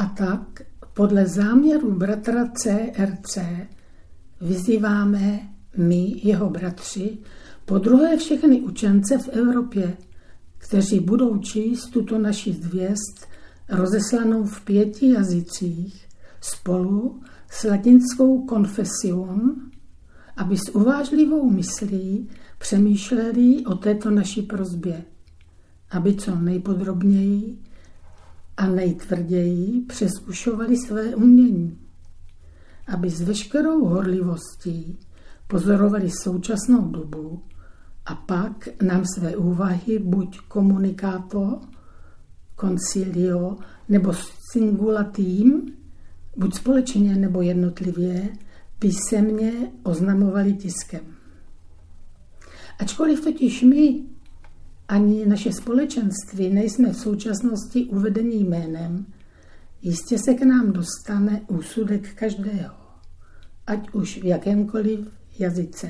A tak podle záměru bratra CRC vyzýváme my, jeho bratři, podruhé všechny učence v Evropě, kteří budou číst tuto naši zvěst rozeslanou v 5 jazycích spolu s latinskou konfesión, aby s uvážlivou myslí přemýšleli o této naší prosbě, aby co nejpodrobněji a nejtvrději přezkušovali své umění, aby s veškerou horlivostí pozorovali současnou dobu a pak nám své úvahy buď komunikáto, concilio nebo singulatim, buď společně nebo jednotlivě, písemně oznamovali tiskem. Ačkoliv totiž my ani naše společenství nejsme v současnosti uvedeni jménem, jistě se k nám dostane úsudek každého, ať už v jakémkoliv jazyce.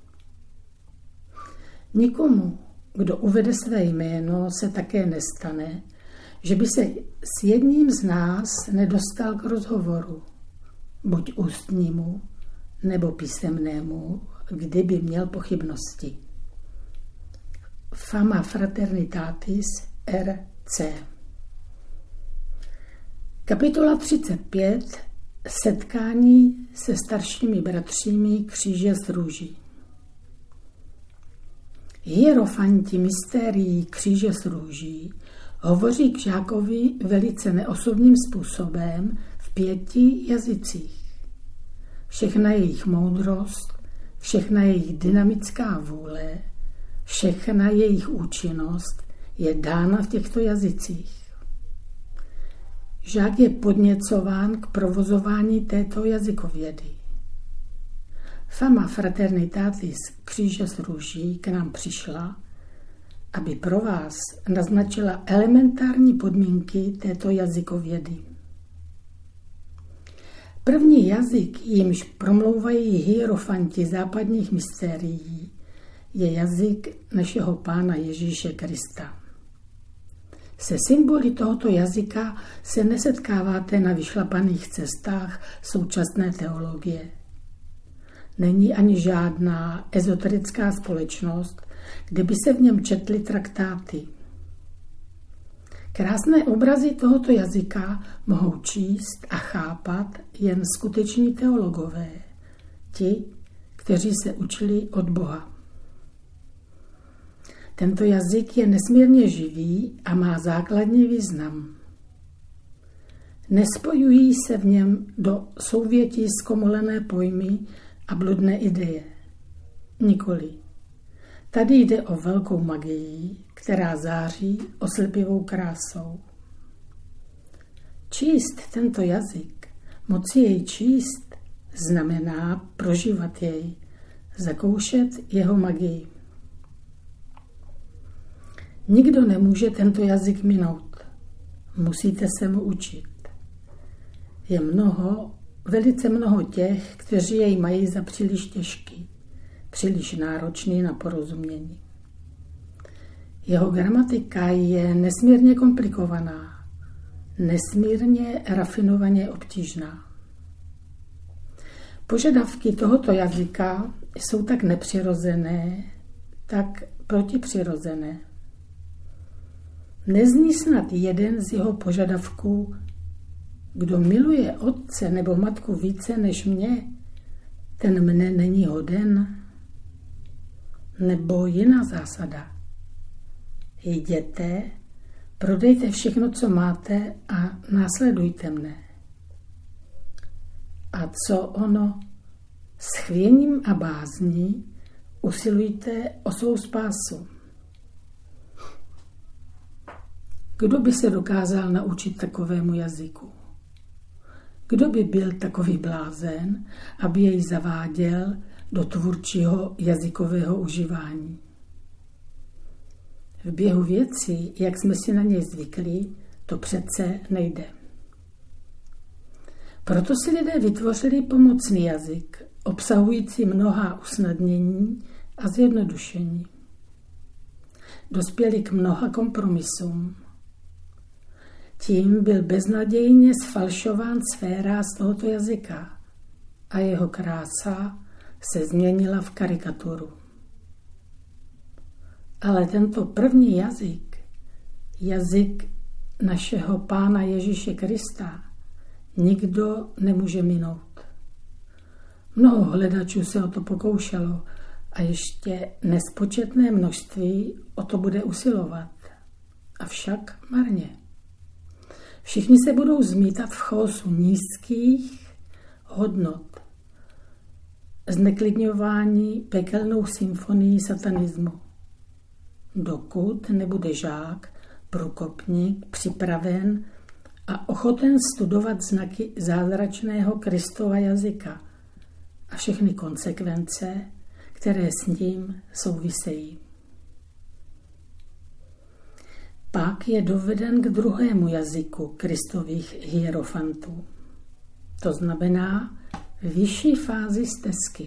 Nikomu, kdo uvede své jméno, se také nestane, že by se s jedním z nás nedostal k rozhovoru, buď ústnímu nebo písemnému, kdyby měl pochybnosti. Fama Fraternitatis RC. Kapitola 35. Setkání se staršími bratřími kříže z růží. Hierofanti mystérií kříže z růží hovoří k žákovi velice neosobním způsobem v 5 jazycích. Všechna jejich moudrost, všechna jejich dynamická vůle, všechna jejich účinnost je dána v těchto jazycích. Žák je podněcován k provozování této jazykovědy. Fama Fraternitatis kříže z růží k nám přišla, aby pro vás naznačila elementární podmínky této jazykovědy. První jazyk, jímž promlouvají hierofanti západních mystérií, je jazyk našeho Pána Ježíše Krista. Se symboly tohoto jazyka se nesetkáváte na vyšlapaných cestách současné teologie. Není ani žádná ezoterická společnost, kde by se v něm četly traktáty. Krásné obrazy tohoto jazyka mohou číst a chápat jen skuteční teologové, ti, kteří se učili od Boha. Tento jazyk je nesmírně živý a má základní význam. Nespojují se v něm do souvětí zkomolené pojmy a bludné ideje. Nikoli. Tady jde o velkou magii, která září oslepivou krásou. Číst tento jazyk, moci jej číst, znamená prožívat jej, zakoušet jeho magii. Nikdo nemůže tento jazyk minout. Musíte se mu učit. Je velice mnoho těch, kteří jej mají za příliš těžký, příliš náročný na porozumění. Jeho gramatika je nesmírně komplikovaná, nesmírně rafinovaně obtížná. Požadavky tohoto jazyka jsou tak nepřirozené, tak protipřirozené. Nezní snad jeden z jeho požadavků: kdo miluje otce nebo matku více než mě, ten mne není hoden. Nebo jiná zásada: jděte, prodejte všechno, co máte a následujte mne. A co ono? S chvěním a bázní usilujte o svou spásu. Kdo by se dokázal naučit takovému jazyku? Kdo by byl takový blázen, aby jej zaváděl do tvůrčího jazykového užívání? V běhu věcí, jak jsme si na něj zvykli, to přece nejde. Proto si lidé vytvořili pomocný jazyk, obsahující mnohá usnadnění a zjednodušení. Dospěli k mnoha kompromisům. Tím byl beznadějně sfalšován sféra z tohoto jazyka a jeho krása se změnila v karikaturu. Ale tento první jazyk, jazyk našeho Pána Ježíše Krista, nikdo nemůže minout. Mnoho hledačů se o to pokoušelo a ještě nespočetné množství o to bude usilovat. Avšak marně. Všichni se budou zmítat v chaosu nízkých hodnot, zneklidňování pekelnou symfonií satanismu. Dokud nebude žák, průkopník, připraven a ochoten studovat znaky zázračného Kristova jazyka a všechny konsekvence, které s ním souvisejí. Pak je doveden k druhému jazyku Kristových hierofantů. To znamená vyšší fázi stezky.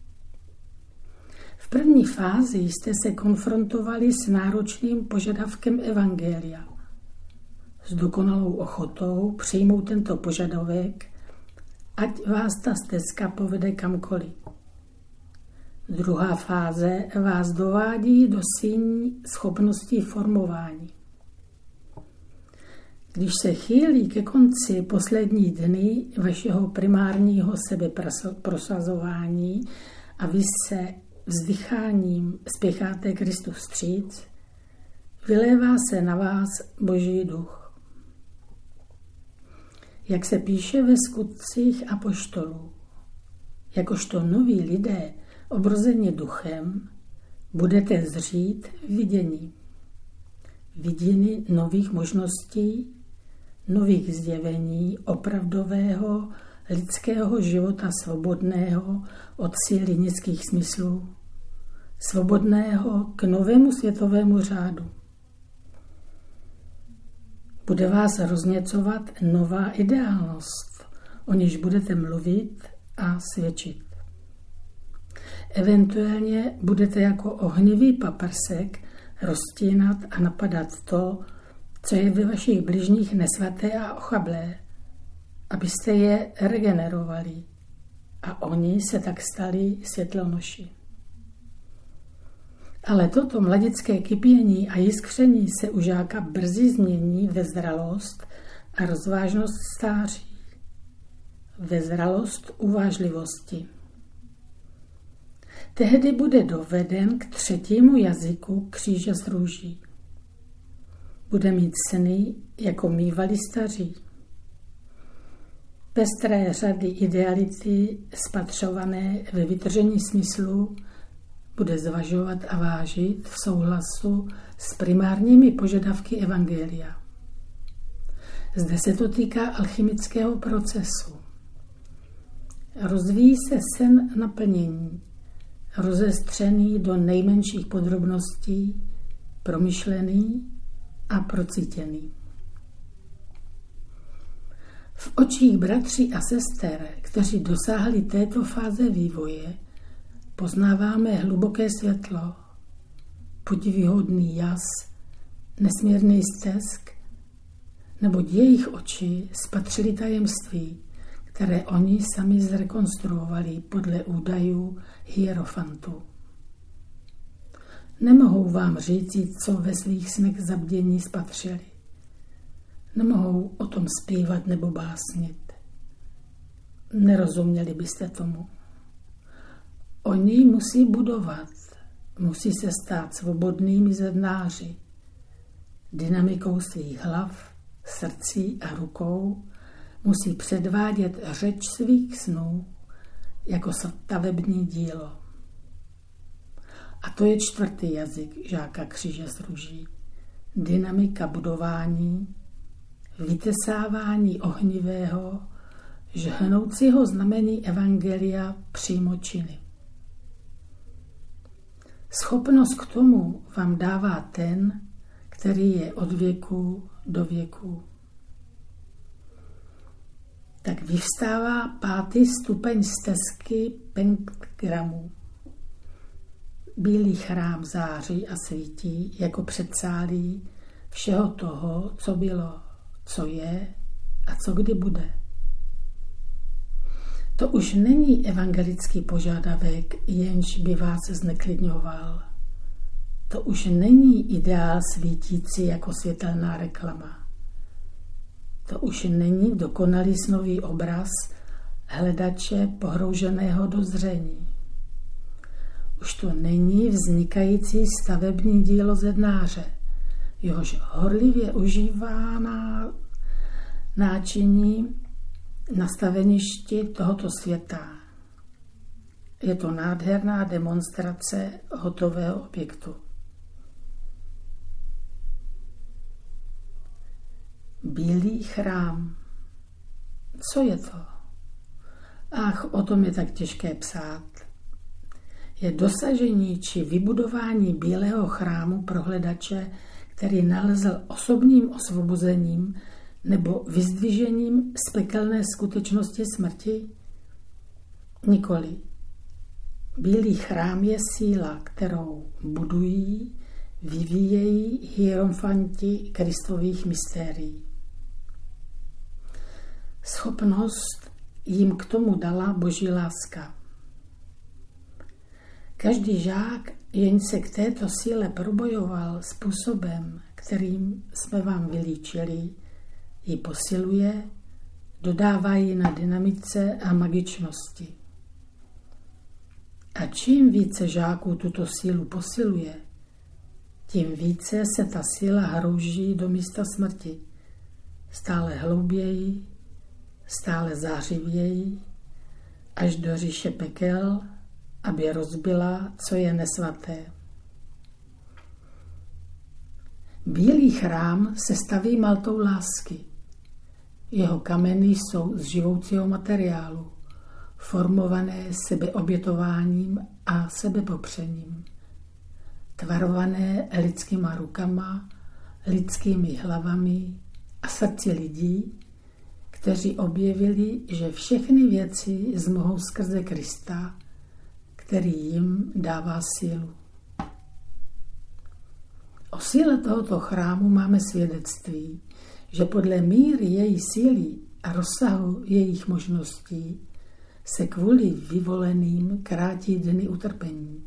V první fázi jste se konfrontovali s náročným požadavkem evangelia. S dokonalou ochotou přijmout tento požadavek, ať vás ta stezka povede kamkoliv. Druhá fáze vás dovádí do síní schopností formování. Když se chýlí ke konci poslední dny vašeho primárního sebeprosazování a vy se vzdycháním spěcháte Kristu vstříc, vylévá se na vás Boží duch. Jak se píše ve Skutcích apoštolů, jakožto noví lidé obrozeni duchem, budete zřít vidění. Vidiny nových možností, nových zjevení opravdového lidského života svobodného od síly nízkých smyslů, svobodného k novému světovému řádu. Bude vás rozněcovat nová ideálnost, o níž budete mluvit a svědčit. Eventuálně budete jako ohnivý paprsek rozstínat a napadat to, co je ve vašich bližních nesvaté a ochablé, abyste je regenerovali a oni se tak stali světlonoši. Ale toto mladické kypění a jiskření se u žáka brzy změní ve zralost a rozvážnost stáří, ve zralost uvážlivosti. Tehdy bude doveden k třetímu jazyku kříže z růží. Bude mít sny, jako mívali staří. Pestré řady ideality spatřované ve vytržení smyslu bude zvažovat a vážit v souhlasu s primárními požadavky evangelia. Zde se to týká alchymického procesu. Rozvíjí se sen naplnění, rozestřený do nejmenších podrobností, promyšlený a procítěný. V očích bratří a sester, kteří dosáhli této fáze vývoje, poznáváme hluboké světlo, podivuhodný jas, nesmírný stesk, neboť jejich oči spatřili tajemství, které oni sami zrekonstruovali podle údajů hierofantů. Nemohou vám říci, co ve svých snech zabdění spatřili. Nemohou o tom zpívat nebo básnit. Nerozuměli byste tomu. Oni musí budovat, musí se stát svobodnými zednáři, dynamikou svých hlav, srdcí a rukou, musí předvádět řeč svých snů jako stavební dílo. A to je čtvrtý jazyk žáka kříže z růží. Dynamika budování, vytesávání ohnivého, žhnoucího znamení evangelia přímo činy. Schopnost k tomu vám dává ten, který je od věku do věku. Tak vyvstává 5. stupeň stezky pentagramů. Bílý chrám září a svítí jako předsálí všeho toho, co bylo, co je a co kdy bude. To už není evangelický požadavek, jenž by vás zneklidňoval. To už není ideál svítící jako světelná reklama. To už není dokonalý snový obraz hledače pohrouženého do zření. Už to není vznikající stavební dílo zednáře, jehož horlivě užívaná náčiní na staveništi tohoto světa. Je to nádherná demonstrace hotového objektu. Bílý chrám. Co je to? Ach, o tom je tak těžké psát. Je dosažení či vybudování bílého chrámu pro hledače, který nalezl osobním osvobozením nebo vyzdvižením z pekelné skutečnosti smrti? Nikoli. Bílý chrám je síla, kterou budují, vyvíjejí hierofanti Kristových mystérií. Schopnost jim k tomu dala Boží láska. Každý žák, jenž se k této síle probojoval způsobem, kterým jsme vám vylíčili, ji posiluje, dodává ji na dynamice a magičnosti. A čím více žáků tuto sílu posiluje, tím více se ta síla hrouží do místa smrti. Stále hlouběji, stále zářivěji, až do říše pekel, aby rozbila, co je nesvaté. Bílý chrám se staví maltou lásky. Jeho kameny jsou z živoucího materiálu, formované sebeobětováním a sebepopřením, tvarované lidskýma rukama, lidskými hlavami a srdci lidí, kteří objevili, že všechny věci zmohou skrze Krista, který jim dává sílu. O síle tohoto chrámu máme svědectví, že podle míry její síly a rozsahu jejich možností se kvůli vyvoleným krátí dny utrpení.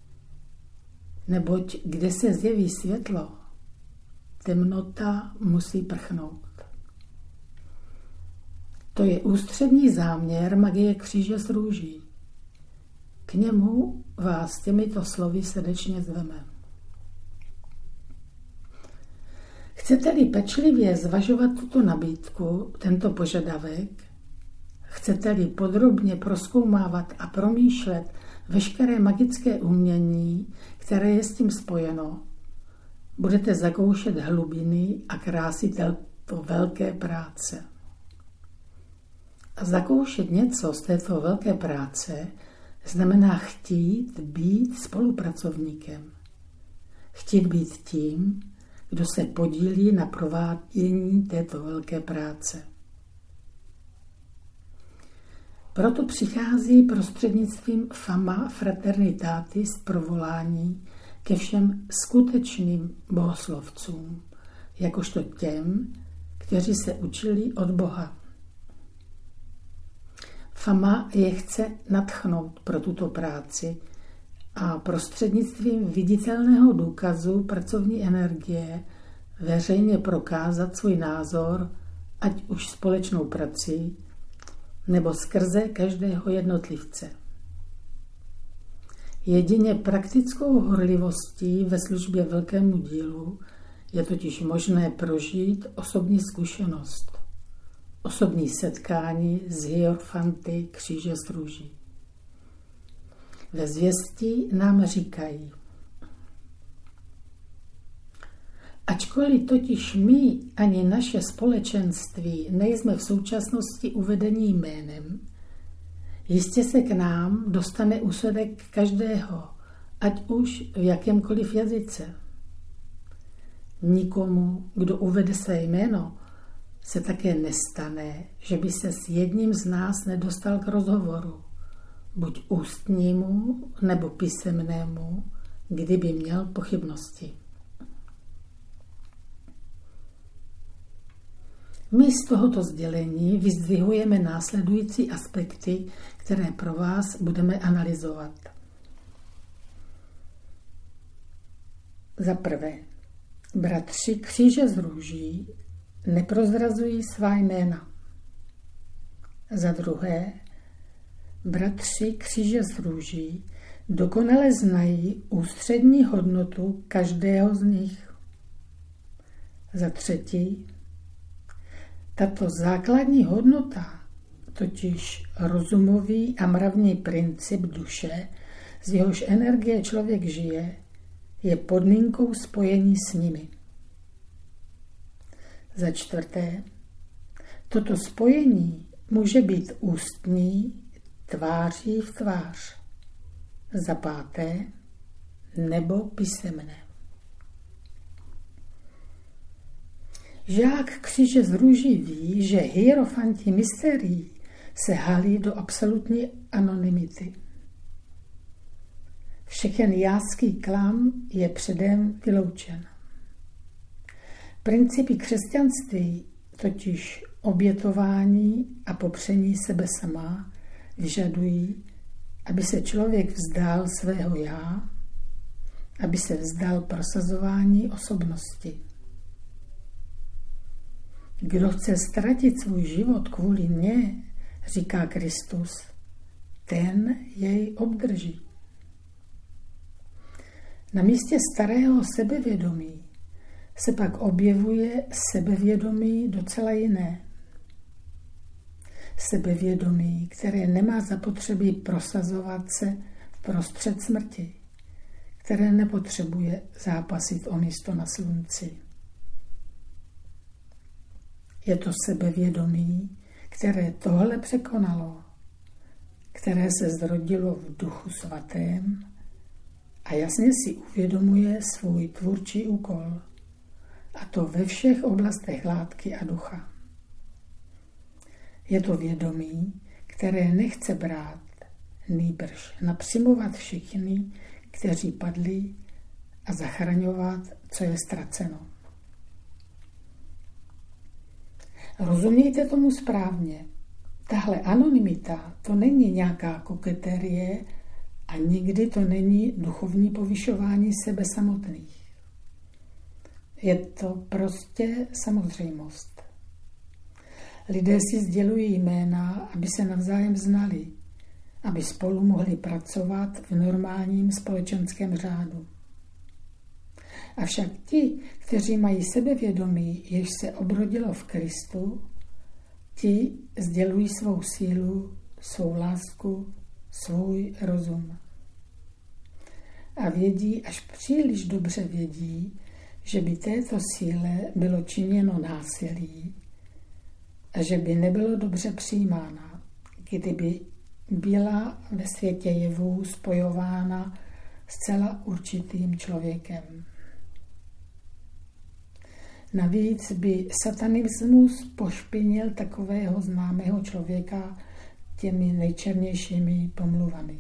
Neboť kde se zjeví světlo, temnota musí prchnout. To je ústřední záměr magie kříže s růží. K němu vás těmito slovy srdečně zveme. Chcete-li pečlivě zvažovat tuto nabídku, tento požadavek, chcete-li podrobně prozkoumávat a promýšlet veškeré magické umění, které je s tím spojeno, budete zakoušet hlubiny a krásy této velké práce. A zakoušet něco z této velké práce znamená chtít být spolupracovníkem. Chtít být tím, kdo se podílí na provádění této velké práce. Proto přichází prostřednictvím fama fraternitatis provolání ke všem skutečným bohoslovcům, jakožto těm, kteří se učili od Boha. Fama je chce nadchnout pro tuto práci a prostřednictvím viditelného důkazu pracovní energie veřejně prokázat svůj názor, ať už společnou prací, nebo skrze každého jednotlivce. Jedině praktickou horlivostí ve službě velkému dílu je totiž možné prožít osobní zkušenost, osobní setkání s hierofanty kříže s růží. Ve zvěstí nám říkají: ačkoliv totiž my ani naše společenství nejsme v současnosti uvedení jménem, jistě se k nám dostane úsudek každého, ať už v jakémkoliv jazyce. Nikomu, kdo uvede své jméno, se také nestane, že by se s jedním z nás nedostal k rozhovoru, buď ústnímu nebo písemnému, kdyby měl pochybnosti. My z tohoto sdělení vyzdvihujeme následující aspekty, které pro vás budeme analyzovat. Za prvé, bratři kříže z růží neprozrazují svá jména. Za druhé, bratři kříže z růží dokonale znají ústřední hodnotu každého z nich. Za třetí, tato základní hodnota, totiž rozumový a mravní princip duše, z jehož energie člověk žije, je podmínkou spojení s nimi. Za čtvrté, toto spojení může být ústní, tváří v tvář. Za páté, nebo písemné. Žák kříže z růží ví, že hierofanti mysterií se halí do absolutní anonymity. Všechen jáský klam je předem vyloučen. Principy křesťanství, totiž obětování a popření sebe sama, vyžadují, aby se člověk vzdal svého já, aby se vzdal prosazování osobnosti. Kdo chce ztratit svůj život kvůli mně, říká Kristus, ten jej obdrží. Na místě starého sebevědomí se pak objevuje sebevědomí docela jiné. Sebevědomí, které nemá zapotřebí prosazovat se vprostřed smrti, které nepotřebuje zápasit o místo na slunci. Je to sebevědomí, které tohle překonalo, které se zrodilo v Duchu Svatém a jasně si uvědomuje svůj tvůrčí úkol, a to ve všech oblastech látky a ducha. Je to vědomí, které nechce brát, nýbrž napřimovat všichni, kteří padli, a zachraňovat, co je ztraceno. Rozumějte tomu správně. Tahle anonymita to není nějaká koketerie a nikdy to není duchovní povyšování sebe samotných. Je to prostě samozřejmost. Lidé si sdělují jména, aby se navzájem znali, aby spolu mohli pracovat v normálním společenském řádu. Avšak ti, kteří mají sebevědomí, jež se obrodilo v Kristu, ti sdělují svou sílu, svou lásku, svůj rozum. A vědí, až příliš dobře vědí, že by této síle bylo činěno násilí a že by nebylo dobře přijímána, kdyby byla ve světě jevů spojována zcela určitým člověkem. Navíc by satanismus pošpinil takového známého člověka těmi nejčernějšími pomluvami.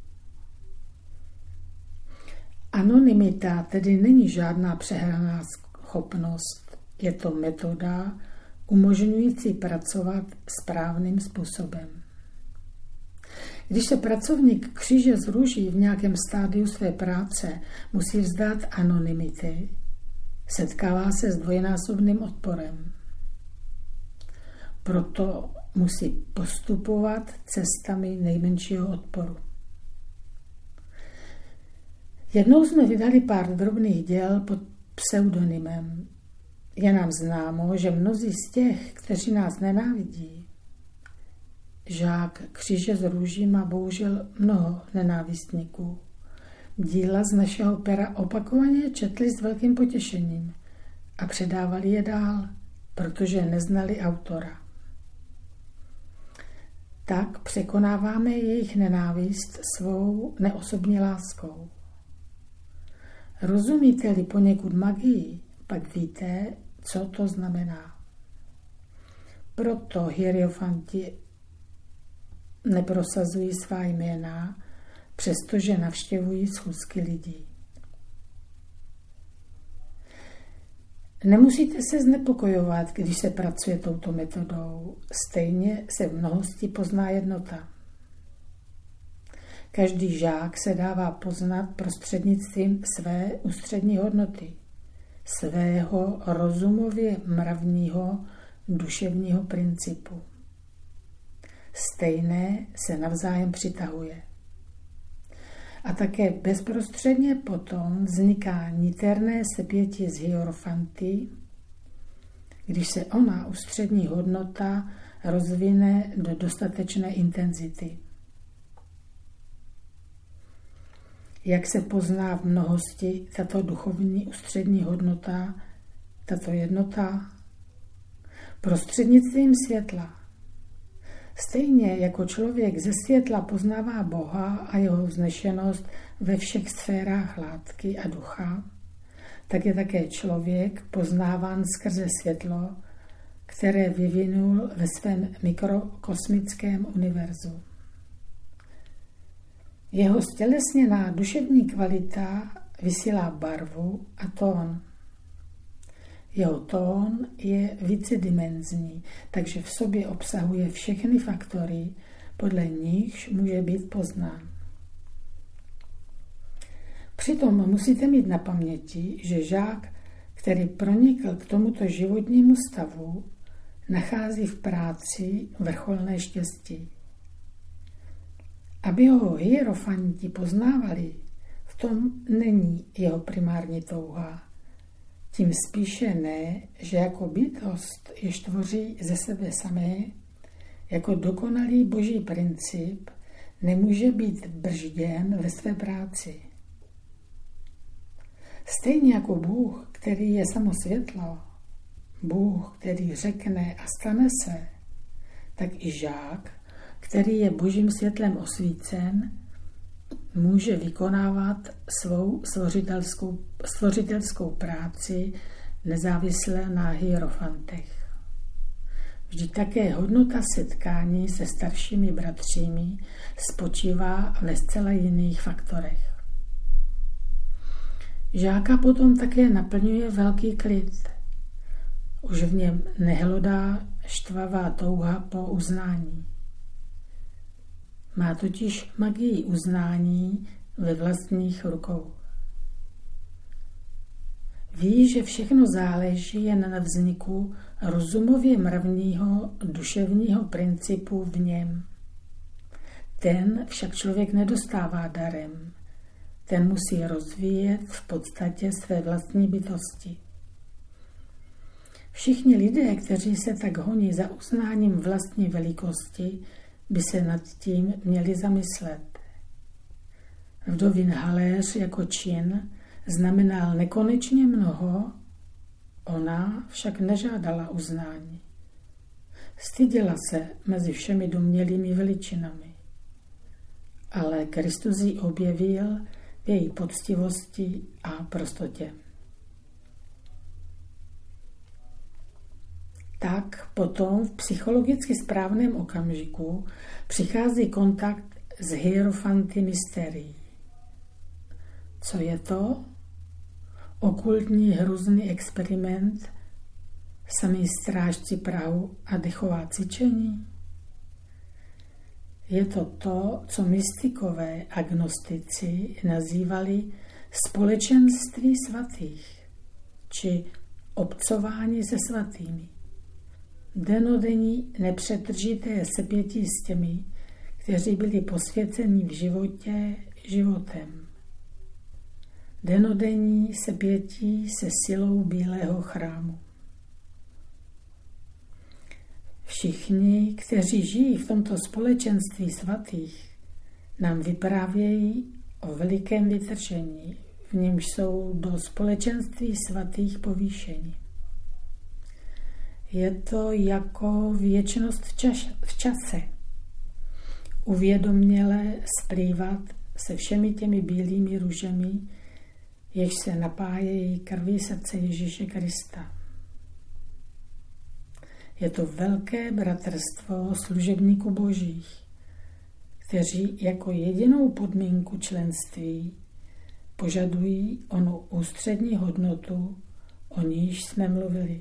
Anonymita tedy není žádná přehraná schopnost, je to metoda umožňující pracovat správným způsobem. Když se pracovník kříže z růží v nějakém stádiu své práce musí vzdát anonymity, setkává se s dvojnásobným odporem. Proto musí postupovat cestami nejmenšího odporu. Jednou jsme vydali pár drobných děl pod pseudonymem. Je nám známo, že mnozí z těch, kteří nás nenávidí, žák kříže z růží má bohužel mnoho nenávistníků. Díla z našeho pera opakovaně četli s velkým potěšením a předávali je dál, protože neznali autora. Tak překonáváme jejich nenávist svou neosobní láskou. Rozumíte-li poněkud magii, pak víte, co to znamená. Proto hierofanti neprosazují svá jména, přestože navštěvují schůzky lidí. Nemusíte se znepokojovat, když se pracuje touto metodou. Stejně se v mnohosti pozná jednota. Každý žák se dává poznat prostřednictvím své ústřední hodnoty, svého rozumově mravního duševního principu. Stejné se navzájem přitahuje. A také bezprostředně potom vzniká niterné sepětí z hierofanty, když se ona ústřední hodnota rozvine do dostatečné intenzity. Jak se pozná v mnohosti tato duchovní ústřední hodnota, tato jednota? Prostřednictvím světla. Stejně jako člověk ze světla poznává Boha a jeho vznešenost ve všech sférách látky a ducha, tak je také člověk poznáván skrze světlo, které vyvinul ve svém mikrokosmickém univerzu. Jeho stělesněná duševní kvalita vysílá barvu a tón. Jeho tón je vícedimenzní, takže v sobě obsahuje všechny faktory, podle nichž může být poznán. Přitom musíte mít na paměti, že žák, který pronikl k tomuto životnímu stavu, nachází v práci vrcholné štěstí. Aby ho hierofanti poznávali, v tom není jeho primární touha. Tím spíše ne, že jako bytost, jež tvoří ze sebe samé, jako dokonalý boží princip, nemůže být bržděn ve své práci. Stejně jako Bůh, který je samo světlo, Bůh, který řekne a stane se, tak i žák, který je božím světlem osvícen, může vykonávat svou stvořitelskou práci nezávisle na hierofantech. Vždyť také hodnota setkání se staršími bratřími spočívá ve zcela jiných faktorech. Žáka potom také naplňuje velký klid. Už v něm nehlodá štvavá touha po uznání. Má totiž magii uznání ve vlastních rukou. Ví, že všechno záleží jen na vzniku rozumově mravního duševního principu v něm. Ten však člověk nedostává darem. Ten musí rozvíjet v podstatě své vlastní bytosti. Všichni lidé, kteří se tak honí za uznáním vlastní velikosti, by se nad tím měli zamyslet. Vdovin haléř jako čin znamenal nekonečně mnoho, ona však nežádala uznání. Styděla se mezi všemi domnělými veličinami. Ale Kristus ji objevil v její poctivosti a prostotě. Tak potom v psychologicky správném okamžiku přichází kontakt s hierofanty mysterií. Co je to? Okultní hrůzný experiment, samý strážci prahu a dechová cvičení? Je to to, co mystikové agnostici nazývali společenství svatých, či obcování se svatými. Denodenní nepřetržité sepětí s těmi, kteří byli posvěceni v životě životem. Denodenní sepětí se silou bílého chrámu. Všichni, kteří žijí v tomto společenství svatých, nám vyprávějí o velikém vytržení, v němž jsou do společenství svatých povýšeni. Je to jako věčnost v čase. Uvědoměle splývat se všemi těmi bílými růžemi, jež se napájejí krví srdce Ježíše Krista. Je to velké bratrstvo služebníků božích, kteří jako jedinou podmínku členství požadují onu ústřední hodnotu o níž jsme mluvili.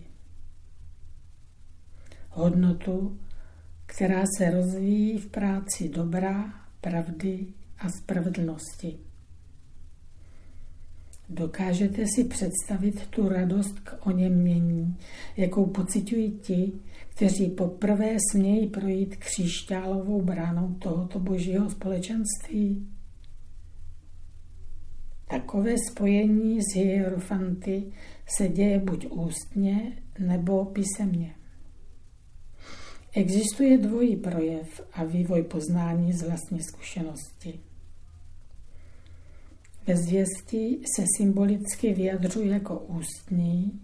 Hodnotu, která se rozvíjí v práci dobra, pravdy a spravedlnosti. Dokážete si představit tu radost k oněmění, jakou pociťují ti, kteří poprvé smějí projít křišťálovou bránou tohoto božího společenství? Takové spojení s hierofanty se děje buď ústně nebo písemně. Existuje dvojí projev a vývoj poznání z vlastní zkušenosti. Ve zvěsti se symbolicky vyjadřuje jako ústní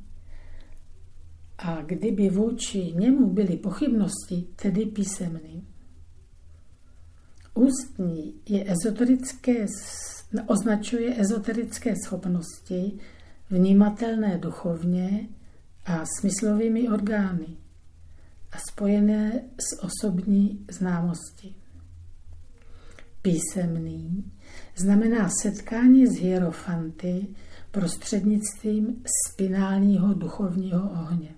a kdyby vůči němu byly pochybnosti, tedy písemný. Ústní označuje ezoterické schopnosti, vnímatelné duchovně a smyslovými orgány a spojené s osobní známostí. Písemný znamená setkání s hierofanty prostřednictvím spinálního duchovního ohně.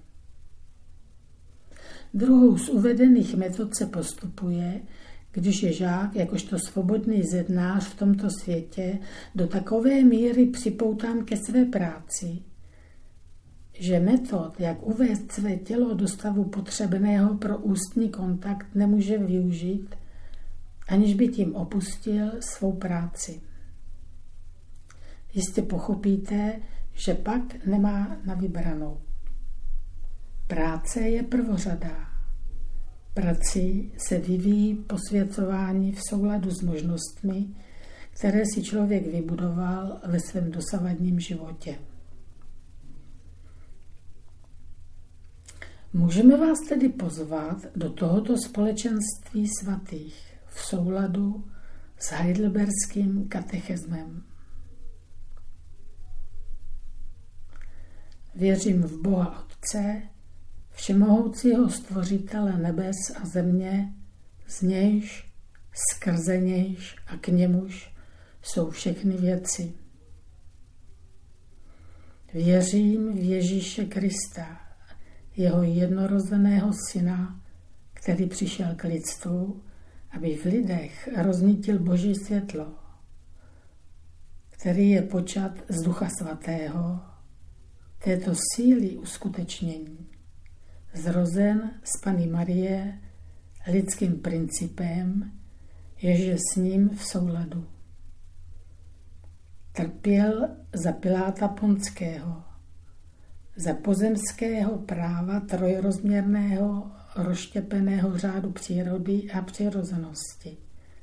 Druhou z uvedených metod se postupuje, když je žák jakožto svobodný zednář v tomto světě do takové míry připoután ke své práci, že metod, jak uvést své tělo do stavu potřebného pro ústní kontakt, nemůže využít, aniž by tím opustil svou práci. Jistě pochopíte, že pak nemá na vybranou. Práce je prvořadá. Prací se vyvíjí posvěcování v souladu s možnostmi, které si člověk vybudoval ve svém dosavadním životě. Můžeme vás tedy pozvat do tohoto společenství svatých v souladu s heidelberským katechizmem. Věřím v Boha Otce, všemohoucího stvořitele nebes a země, z nějž, skrze nějž a k němuž jsou všechny věci. Věřím v Ježíše Krista, jeho jednorozeného syna, který přišel k lidstvu, aby v lidech roznítil Boží světlo, který je počat z Ducha Svatého, této síly uskutečnění, zrozen z Panny Marie lidským principem, jež je s ním v souladu. Trpěl za Piláta Pontského, za pozemského práva trojrozměrného rozštěpeného řádu přírody a přirozenosti.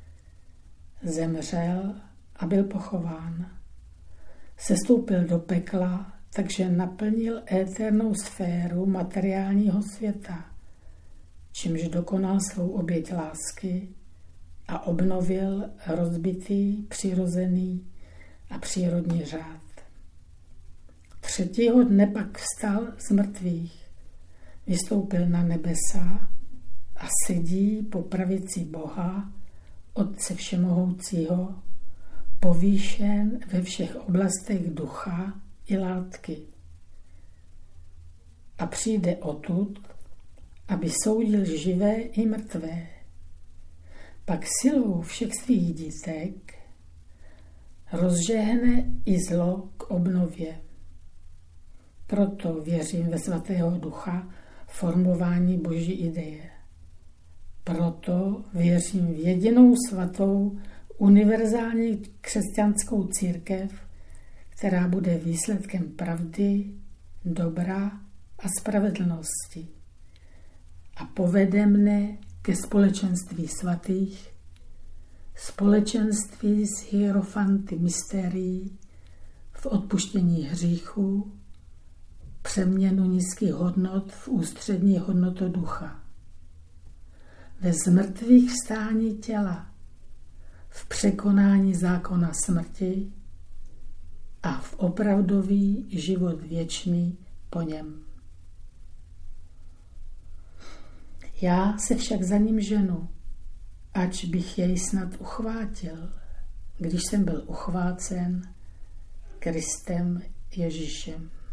Zemřel a byl pochován. Sestoupil do pekla, takže naplnil éternou sféru materiálního světa, čímž dokonal svou oběť lásky a obnovil rozbitý, přirozený a přírodní řád. Třetího dne pak vstal z mrtvých, vystoupil na nebesa a sedí po pravici Boha, Otce všemohoucího, povýšen ve všech oblastech ducha i látky. A přijde odtud, aby soudil živé i mrtvé. Pak silou všech svých dítek rozžehne i zlo k obnově. Proto věřím ve Svatého Ducha, formování Boží ideje. Proto věřím v jedinou svatou, univerzální křesťanskou církev, která bude výsledkem pravdy, dobra a spravedlnosti a povede mne ke společenství svatých, společenství s hierofanty mystérií, v odpuštění hříchů, přeměnu nízkých hodnot v ústřední hodnotu ducha, ve zmrtvých vstání těla, v překonání zákona smrti a v opravdový život věčný po něm. Já se však za ním ženu, ač bych jej snad uchvátil, když jsem byl uchvácen Kristem Ježíšem.